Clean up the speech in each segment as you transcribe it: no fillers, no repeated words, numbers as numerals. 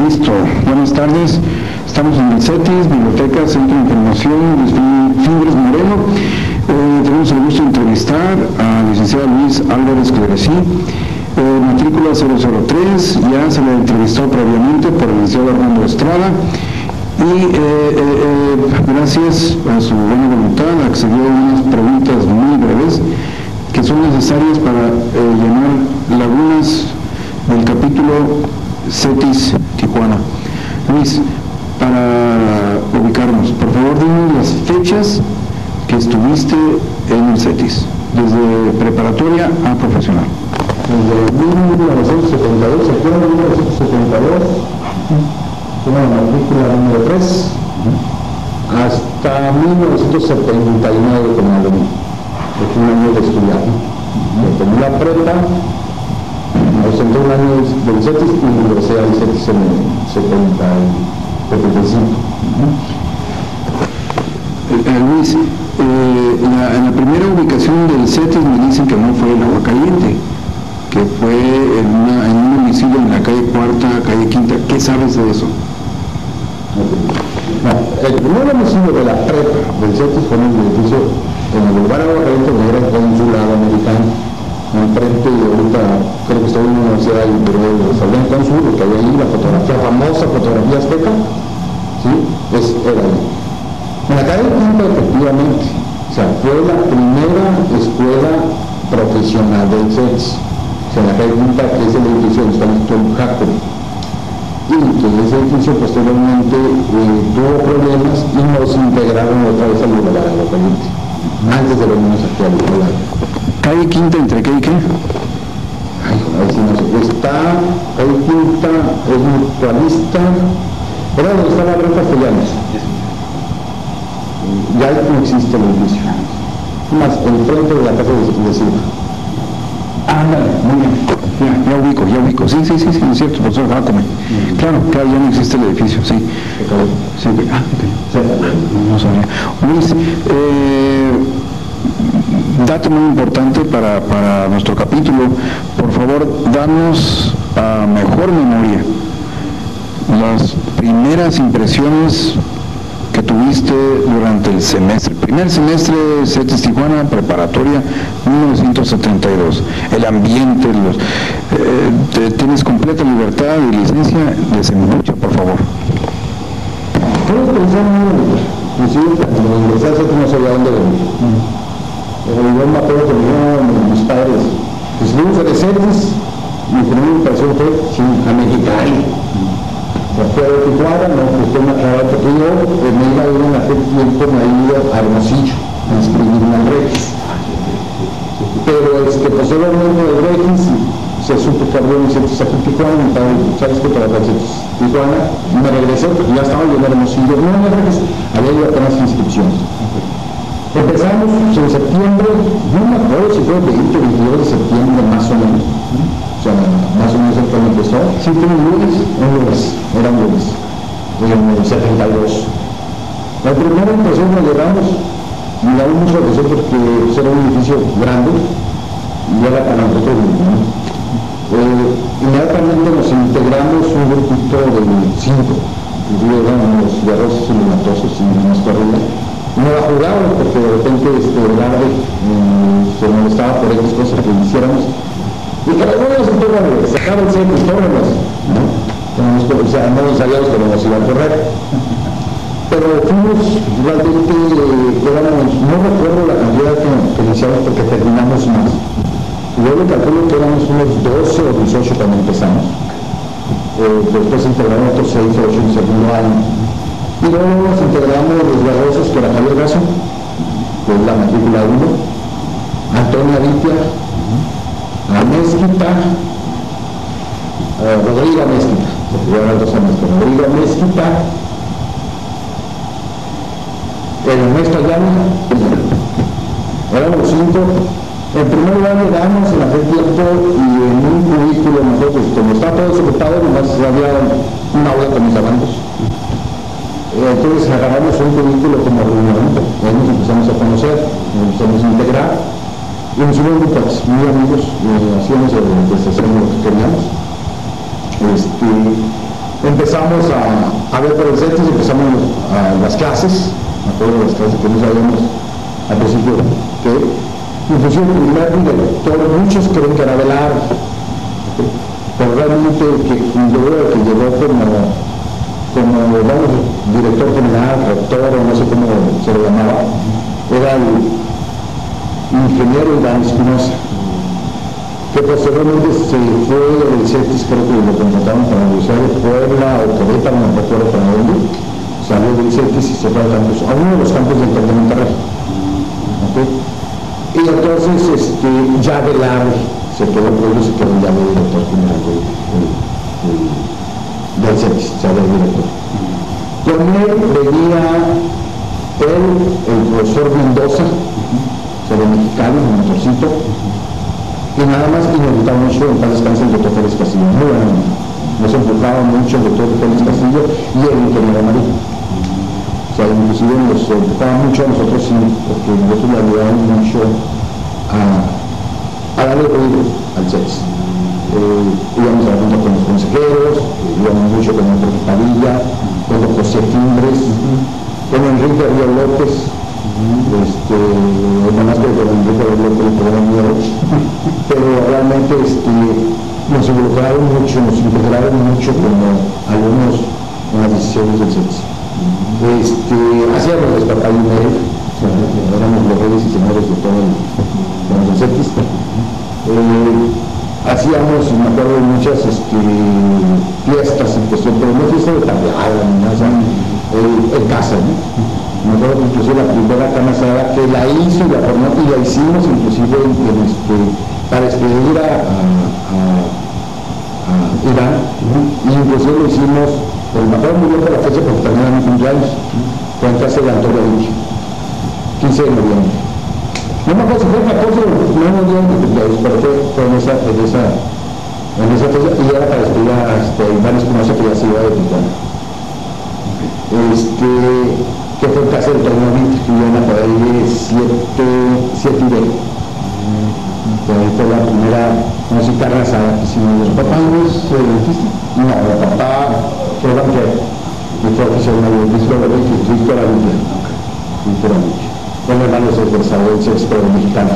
Listo, buenas tardes. Estamos en el CETIS, Biblioteca Centro de Información, Fingres Moreno. Tenemos el gusto de entrevistar al licenciado Luis Álvarez Cleresí, matrícula 003. Ya se le entrevistó previamente por el licenciado Armando Estrada y gracias a su buena voluntad accedió a unas preguntas muy breves que son necesarias para llenar lagunas del capítulo CETIS Tijuana. Luis, para ubicarnos, por favor dinos las fechas que estuviste en el CETIS, desde preparatoria a profesional. Desde 1972, ¿se acuerdan de 1972? Una matrícula número 3, hasta 1979 como alumno. Es un año de estudiar. Terminé la prepa, me ausenté un año del CETIS y ingresé al CETIS en el 75. Luis, en la primera ubicación del CETIS me dicen que no fue en Aguascalientes, que fue en un domicilio en la calle Cuarta, calle Quinta. ¿Qué sabes de eso? No, el primer domicilio de la prepa del CETIS fue en el edificio, en el lugar Aguascalientes, donde era el consulado americano. Enfrente, y ahorita creo que estoy en una universidad del Salón Consul, que había ahí la fotografía, famosa fotografía azteca, ¿sí? Era ahí. En la calle Quinta, efectivamente, o sea, fue la primera escuela profesional del CETIS. O sea, en la calle Quinta, que es el edificio donde está el Instituto Jaco. Y que ese edificio posteriormente tuvo problemas y nos integraron otra vez al lugar Aguascalientes, antes de venirnos aquí al lugar. ¿Calle Quinta entre qué y qué? Ay, a ver si no sé. Está, calle Quinta, es mutualista, era donde está la Red Castellanos. Ya no existe el edificio. Más, enfrente de la casa de Silva. Ándale, muy bien. Ya ubico. Sí, es cierto, profesor Jacome. Claro, ya no existe el edificio, sí. Sí, okay. No sabía. Luis, dato muy importante para nuestro capítulo. Por favor, danos a mejor memoria las primeras impresiones que tuviste durante el semestre. Primer semestre, CETIS Tijuana, preparatoria, 1972. El ambiente, tienes completa libertad y licencia, desembucha, por favor. Todos pensamos, inclusive cuando ingresé a CETIS no sabía dónde venir. Yo me acuerdo que mis padres, pues fuimos a CETIS, mi primera impresión fue a Mexicali. Fue de Tijuana, no, usted me aclaró que yo me iba a ir en aquel tiempo, me había ido a Hermosillo a inscribirme al Regis. Pero posteriormente del Regis se supo que había un CETIS aquí en Tijuana, mi padre, ¿sabes qué? Para el CETIS Tijuana, y me regresé porque ya estaba yo en Hermosillo, no en el Regis, había ido apenas inscripciones. Empezamos en septiembre, no me acuerdo si fue el 20 o 22 de septiembre más o menos. O sea, más o menos el que empezó. Sí, fue un lunes, era un lunes, en el 72. La primera impresión que llegamos, miramos mucho a nosotros porque era un edificio grande y era para nosotros mismos. Inmediatamente nos integramos un grupito de 5, inclusive eran los guerreros y los matosos y nos corrían. No la jugábamos porque de repente el árabe se molestaba por X cosas que hiciéramos. Y cada uno se toma de sacar el centro, tómenos, ¿no? O sea, no sabíamos que nos iba a correr. Pero fuimos, realmente, no recuerdo la cantidad que iniciamos porque terminamos más. Yo le calculo que éramos unos 12 o 18 cuando empezamos. Después integramos otros 6 o 8 en segundo año. Y luego nos integramos los guerreros que era Javier Gaso, que es la matrícula 1, Antonia Vitia, a Mezquita, Rodrigo Mezquita, Rodrigo Mezquita, Ernesto Ayala, éramos 5. En primer lugar llegamos en aquel tiempo y en un cubículo nosotros, como está todo desocupado, nomás había un aula con mis abandos. Entonces agarramos un cubículo como reunión, y ahí nos empezamos a conocer, nos empezamos a integrar. Y nos hicimos grupos muy amigos, hacíamos lo que queríamos. empezamos a ver por el CETIS, empezamos las clases, a todas las clases que no sabíamos al principio que inclusive el primer director, muchos creen que era Velar, ¿okay? Pero realmente el que llegó como vamos, director general, rector, o no sé cómo se lo llamaba, era el ingeniero Iván Espinosa, que posteriormente se fue del CETIS, creo que lo contrataron para la Universidad de Puebla o Querétaro, no recuerdo para dónde, salió del CETIS y se fue a uno de los campos del TEC de Monterrey. ¿Okay? Y entonces ya Velar se quedó ya de director general del CETIS, ya de director. Con él venía el profesor Mendoza, de Mexicali, un motorcito, y nada más que nos gustaba mucho en paz descanse el doctor Félix Castillo, muy bueno, nos empujaba mucho el doctor Félix Castillo y el ingeniero Amarillo. O sea, inclusive nos empujaba mucho a nosotros, sí, porque nosotros le ayudamos mucho a darle ruido al CETIS. Íbamos a la junta con los consejeros, íbamos mucho con el profe Padilla, con los José Timbres, con Enrique Río López, nomás que con Enrique Río López le ponían miedo, pero realmente nos involucraron mucho, nos integraron mucho como alumnos en las decisiones del CETIS. Hacíamos el papá y medio, éramos los reyes y señores de todo el CETIS. Hacíamos, me acuerdo, muchas fiestas en cuestión, pero no fiestas de tablada, en casa, ¿no? Me acuerdo que inclusive la primera carne asada que la hizo y la formó y la hicimos inclusive para despedir a Irán, y inclusive lo hicimos, pero me acuerdo muy bien de la fecha porque también era mi cumpleaños, fue en casa de Antonio Vinci, 15 de noviembre. No me acuerdo si fue el 14 o no día de cumpleaños, pero fue en esa fecha, y era para despedir a Iván Espinosa, que ya se iba de Tijuana. Que fue en casa del Toño Vinci, que iban a por ahí 7 y 20. Que ahí fue la primera música arrasada que hicimos. ¿Los papás no es dentista? No, el papá fue banquero, y fue oficial de Víctor Aludia. Con hermanos del Salvador Expreso Mexicano.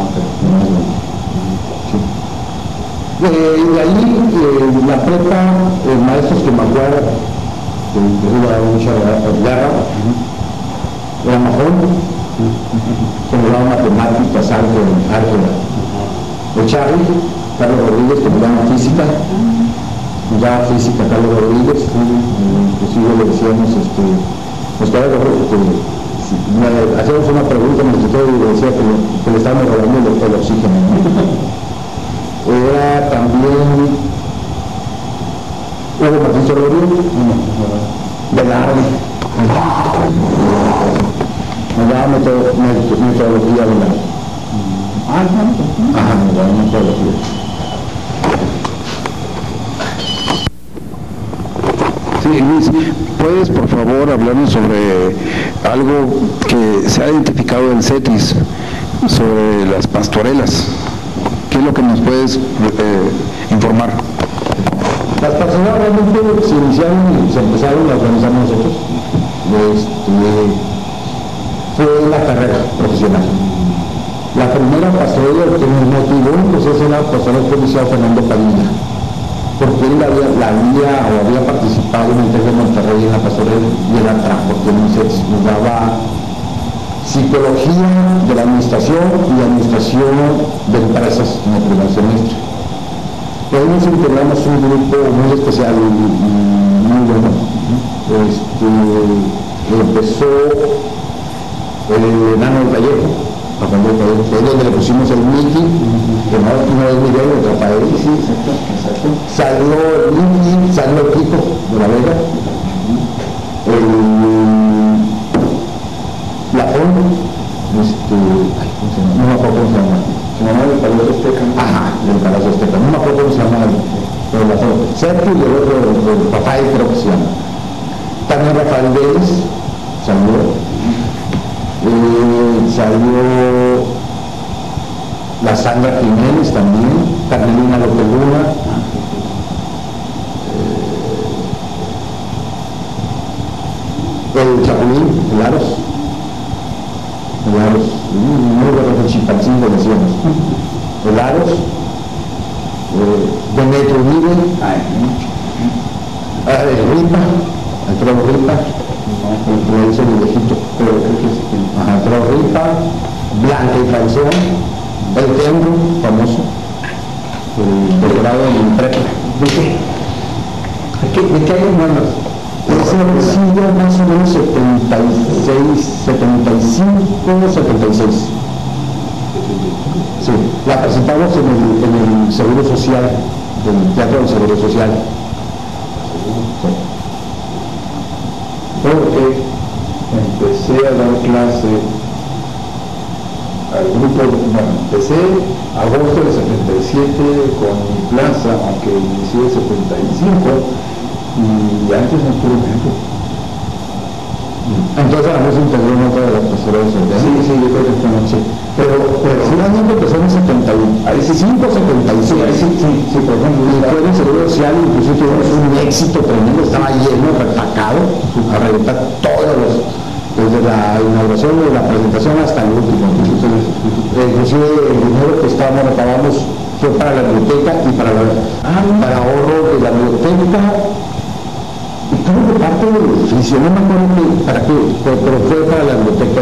Sí. De ahí, la prepa, maestros que me acuerdo, que iba mucha guerra, era Majón, que me daba matemáticas, álgebra. El Charlie, Carlos Rodríguez, que me daba física, Carlos Rodríguez, inclusive le decíamos, nos quedaba de porque hacíamos una pregunta en el escritorio y le decía que le estábamos robando el oxígeno. Era también Hugo Martín Solorio, Velarde, me daba metodología Velarde. Me daba metodología. Sí, Luis, ¿puedes por favor hablarnos sobre algo que se ha identificado en CETIS, sobre las pastorelas? ¿Qué es lo que nos puedes informar? Las pastorelas realmente se iniciaron y se empezaron a organizar nosotros. Fue la carrera profesional. La primera pastorela que nos motivó pues es la pastorela que inició Fernando Padilla, porque él había participado en el TEC de Monterrey en la pastorela y él la trajo, porque nos daba psicología de la administración y administración de empresas en el primer semestre. Y ahí nos integramos un grupo muy especial y muy bueno. Empezó el enano Vallejo, que es donde le pusimos el Mickey, que no es Miguel, el Rafael. Sí, exacto. Salió el Mickey, salió el Kiko de la Vega, la FON, no me acuerdo cómo se llama. Se llama el Palacio Azteca. Ajá, el Palacio Azteca. No me acuerdo cómo se llama la FON. Sergio y el otro, el Rafael creo que se llama. También Rafael Vélez salió. Salió la Sandra Jiménez también, Carmelina López Luna, el Aros, muy bueno, el Chilpancingo decíamos, el Aros, Demetrio Uribe, el Ripa, el Toro Ripa, lo hizo el viejito, pero creo que es el Toro Ripa, Blanca y Falsón, el Tembo, famoso, el doctorado en prepa. ¿De qué años manos? Ese ha sido más o menos 76, 75, 76. Sí, la presentamos en el Seguro Social, del Teatro del Seguro Social. Sí. Porque empecé a dar clase al grupo, bueno, empecé agosto del 77 con mi plaza, aunque inicié el 75, y antes no estuve tiempo. Entonces a la vez integró en otra de las pastoras de Sí, yo creo que esta noche. Pero finalmente empezó en el 71, ahí sí, 576. Ahí sí, por ejemplo. Y fue en el Seguro Social, incluso tuvimos un éxito tremendo, estaba lleno, repacado, a reventar todos los, desde la inauguración de la presentación hasta el último. Inclusive el dinero que estábamos recabamos fue para la biblioteca y para ahorro de la biblioteca. Y tuvo que parte del edificio, no me acuerdo para qué, pero fue para la biblioteca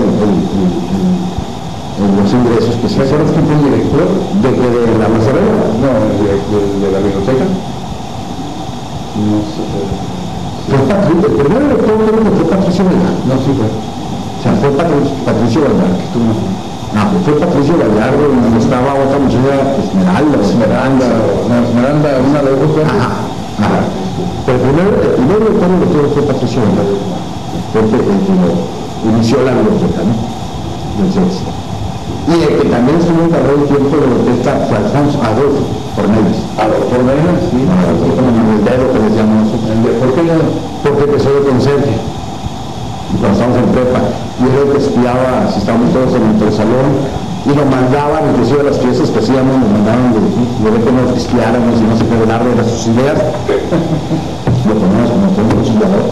los ingresos que se hicieron. ¿Quién fue el director? ¿De la Mazarela? No, de la biblioteca. No sé. Fue Patricio, el primer director creo que fue Patricio Vallardo. No, sí fue. O sea, fue Patricio Vallardo, que estuvo. No, fue Patricio Vallardo y estaba otra muchacha, Esmeralda, una de los dos. Ajá. Pero el primer director fue Patricio Vallardo. Fue el que inició la biblioteca, ¿no? Del CES. Y el que también estuvo encargado el tiempo de la orquesta fue Alfonso Adolfo Cornelis. Adolfo Cornelis, sí. El dedo que les llamamos. ¿Por qué no? Porque empezó de conserje. Y cuando estábamos en prepa, y era el que espiaba, si estábamos todos en nuestro salón, y lo mandaban, inclusive a las fiestas que hacíamos, nos mandaban de ver que nos espiáramos y no se puede darle de sus ideas. Lo poníamos como todo un espiador,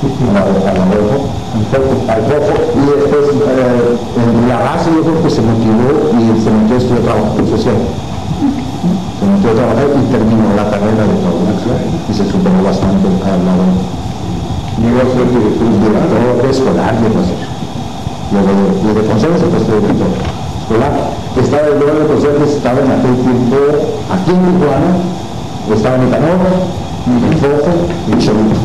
al rojo, y después en la base yo creo que se motivó y se metió a estudiar trabajo social. Se metió a trabajar y terminó la carrera de trabajo y se superó bastante al lado. Llegó a ser director escolar, llegó a ser. Y de conserjes, pues director escolar. Estaba el de conserjes, estaba en aquel tiempo aquí en Tijuana, estaba en Nicanor, en Fofo y Chorico.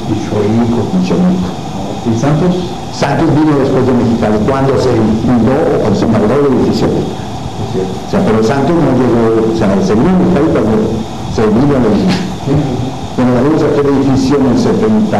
¿Y Santos? Santos vino después de Mexicali, cuando se fundó o cuando se inauguró el edificio. O sea, pero Santos no llegó, o sea, se vino en Mexicali cuando se vino el edificio. Bueno, venimos a aquel edificio en el 76,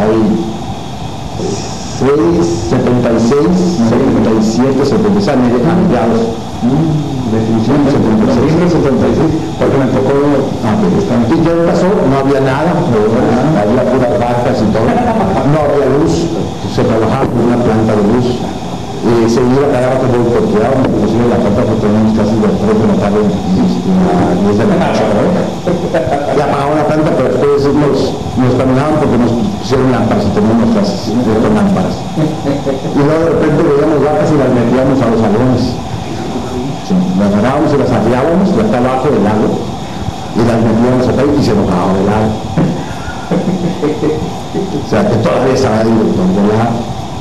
76, 77, 76, a mediados. Definición de 76, porque me tocó. Y ya pasó, no había nada, había puras vacas y todo, no había luz, se trabajaba con una planta de luz. Se iba a cada rato muy corteado, inclusive la planta porque teníamos casi de 3 de la tarde a 10 de la noche, ya apagaban la planta, pero después nos caminaban porque nos pusieron lámparas y teníamos nuestras lámparas. Y luego de repente veíamos vacas y las metíamos a los salones. Sí, las agarrábamos y las arriábamos de acá abajo del lago y las metíamos acá y se enojaba del lago. O sea, que todavía estaba ahí del lago.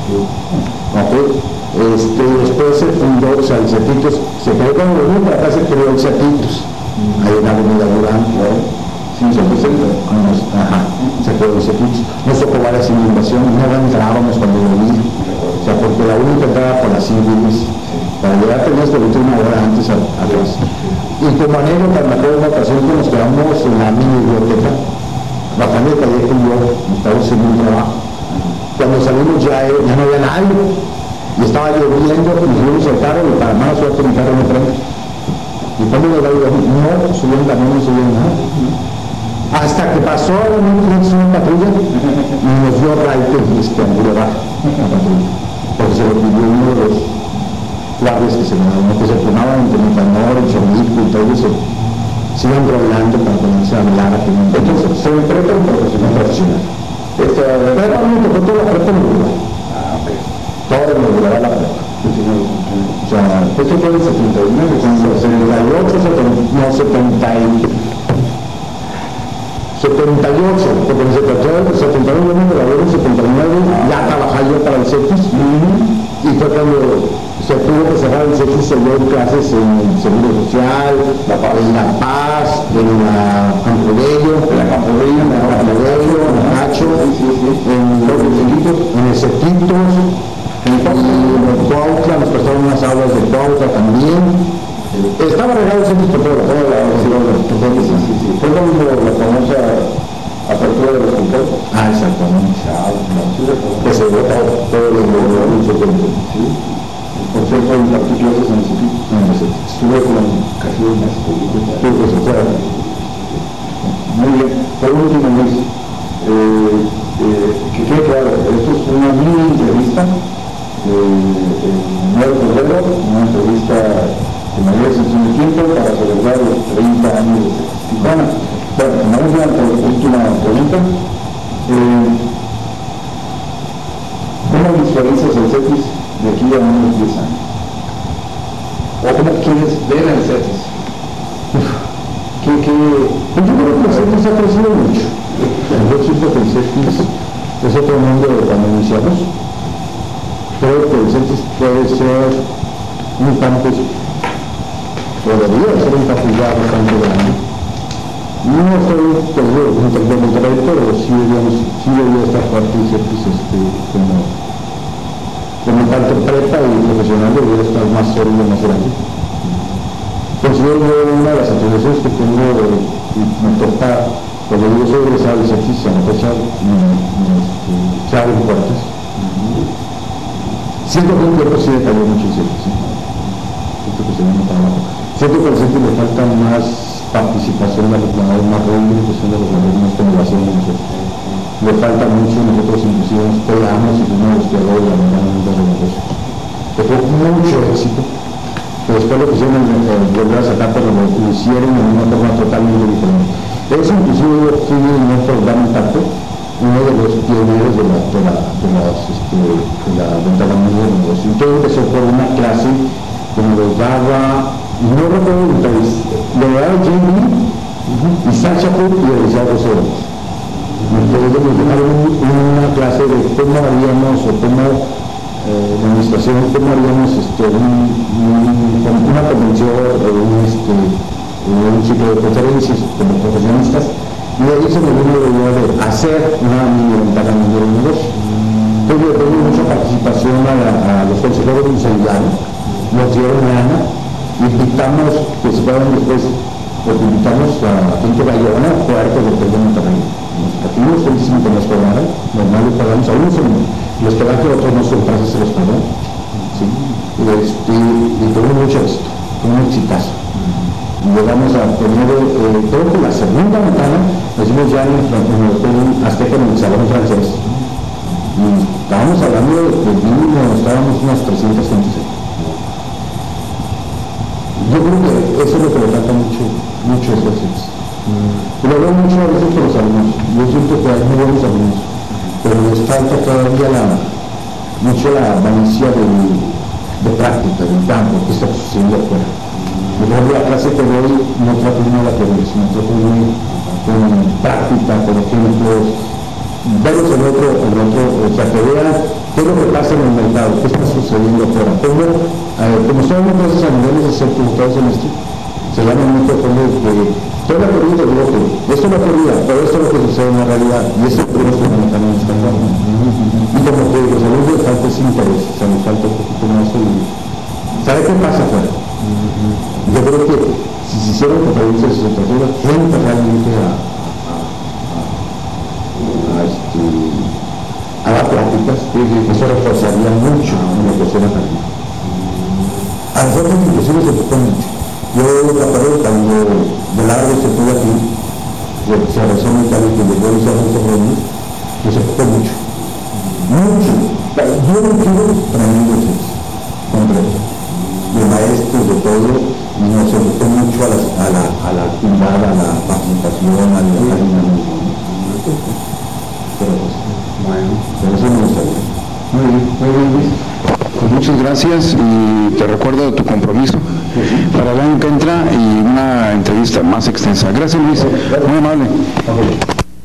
Después se fundó, o sea, el Certitos, se quedó con los niños, acá se creó el Certitos, ahí en la avenida Durán, sí, se creó el Certitos. Nos tocó varias inundaciones, no entrábamos cuando llovía, o sea, porque la única entrada por las Silviles, para llegar tenías que meter una hora antes atrás. Y como anécdota, me acuerdo de una ocasión que nos quedamos en la mini biblioteca, la familia Callejo y yo, estábamos en un trabajo. Cuando salimos ya no había nadie, y estaba lloviendo, y nos subimos al carro, y para mala suerte mi carro no prende. Y cuando nos la vida, no subieron también, no subieron nada. Hasta que pasó una patrulla, y nos dio raite ángulo bajo, la patrulla. Porque se lo pidió uno de los guardias que se formaban entre Nicanor, el Chorico y todo eso. Se iban rolando para ponerse a hablar aquí. Entonces, se me prepa un profesional. Prepa me tocó toda la prepa en Uruguay. todo lo de la prepa. O sea, esto fue en el 79, cuando 78, 78, porque en el 79 me gradué en 79, ya trabajaba yo para el CETIS, y fue cuando se tuvo que cerrar el CETIS, se dio clases en el Seguro Social, en La Paz, en la Campobello, en Nacho, en el Cequitos, y en Cuautla, nos prestaron unas aulas de Cuautla también. Estaba regado el CETIS por toda la fue cuando la famosa apertura de los concursos. Exactamente. Que se vota todos los gobiernos. Sí. Por cierto, impartí clases en el CETIS. Estuve con casi un mes. Muy bien. Por último, Luis, que quede claro, esto es una mini entrevista en Nuevo Febrero, una entrevista que me dio sesión de tiempo para celebrar los 30 años de Tijuana. Bueno, vamos a la última pregunta. ¿Cómo visualizas el CETIS de aquí a unos 10 años? ¿O cómo quieres ver el CETIS? Yo creo que el CETIS ha crecido mucho. Yo siento que el CETIS es otro mundo de cuando iniciamos. Creo que el CETIS puede ser un campus, o debería ser un campus ya bastante grande. No estoy perdido de Monterrey, pero sí debería estar parte del CETIS como tanto prepa y profesional, debería estar más sólido, más grande. Considero yo una de las asociaciones que tengo, me toca, cuando yo soy egresado del CETIS, a la fecha se abren puertas. Siento que un tiempo sí decayó mucho el CETIS, siento que se viene para abajo. Siento que al CETIS le falta más participación de los jugadores, más reivindicación de los jugadores, más renovación de nosotros. Le falta mucho, nosotros inclusive nos pegamos y fuimos los creadores de la manera de los negocios. Que fue mucho éxito, pero después lo quisieron volver a sacar, pero lo hicieron de una forma totalmente diferente. Eso inclusive yo fui en nuestro programa Impacto, uno de los pioneros de la venta de negocio. Y todo empezó por una clase que nos daba, no recuerdo, lo daba Jimmy y Sacha Hood y Eliseo Rosero. Entonces nos dejaron una clase de cómo haríamos, o cómo la administración, cómo haríamos una convención o un ciclo de conferencias como profesionistas. Y de ahí se me vino la idea de hacer una mini ventana de negocio. Entonces le doy mucha participación a los consejeros de Incendiario, nos dieron lana, invitamos que se fueran después, porque invitamos a gente de Bayona, Puerto del Hotel de Monterrey. Aquí nos felicito que nos cobraron, normal le pagamos a unos, los que dan que otros no son empresas se los pagan. ¿Sí? Y tuvo mucho éxito, fue un exitazo. Llegamos a tener, creo que la segunda ventana, la hicimos ya en el Hotel Azteca, en el Salón Francés. Y estábamos hablando de mínimo, estábamos unas 300 gentes. Yo creo que eso es lo que le falta mucho esfuerzos. Lo veo mucho a veces por los alumnos. Yo siento que hay muy buenos alumnos, pero les falta todavía mucho la malicia de práctica, del campo, que está sucediendo afuera. Por ejemplo, la clase que doy no trato de la teoría, sino trato muy con práctica, por ejemplo, verlos en otro, o sea, que vean qué es lo que pasa en el mercado, qué está sucediendo afuera. Como son empresas a niveles de ser todo semestre, se llama mucho como que toda la teoría del bloque, esto es la teoría, pero esto es lo que sucede en la realidad, y esto es lo que nos comunican en esta forma. Y como que los alumnos les falta ese interés, o sea, nos falta un poquito más ¿sabe qué pasa afuera? Yo creo que si se hicieron conferencias y situaciones, gente realmente a las prácticas, eso reforzaría mucho en lo que se va a hacer. A nosotros inclusive se tocó mucho. Yo recuerdo cuando Velarde se fue aquí, se rezó en Italia que llegó a los jóvenes, que se tocó mucho. Yo no quiero tremendo completo, de maestros, de todo, y nos enfocó mucho a la actividad, a la participación, al dinamismo. Pero eso me gustaría. Muy muy bien, Luis. Pues muchas gracias y te recuerdo tu compromiso para el año que entra y una entrevista más extensa. Gracias, Luis. Muy amable.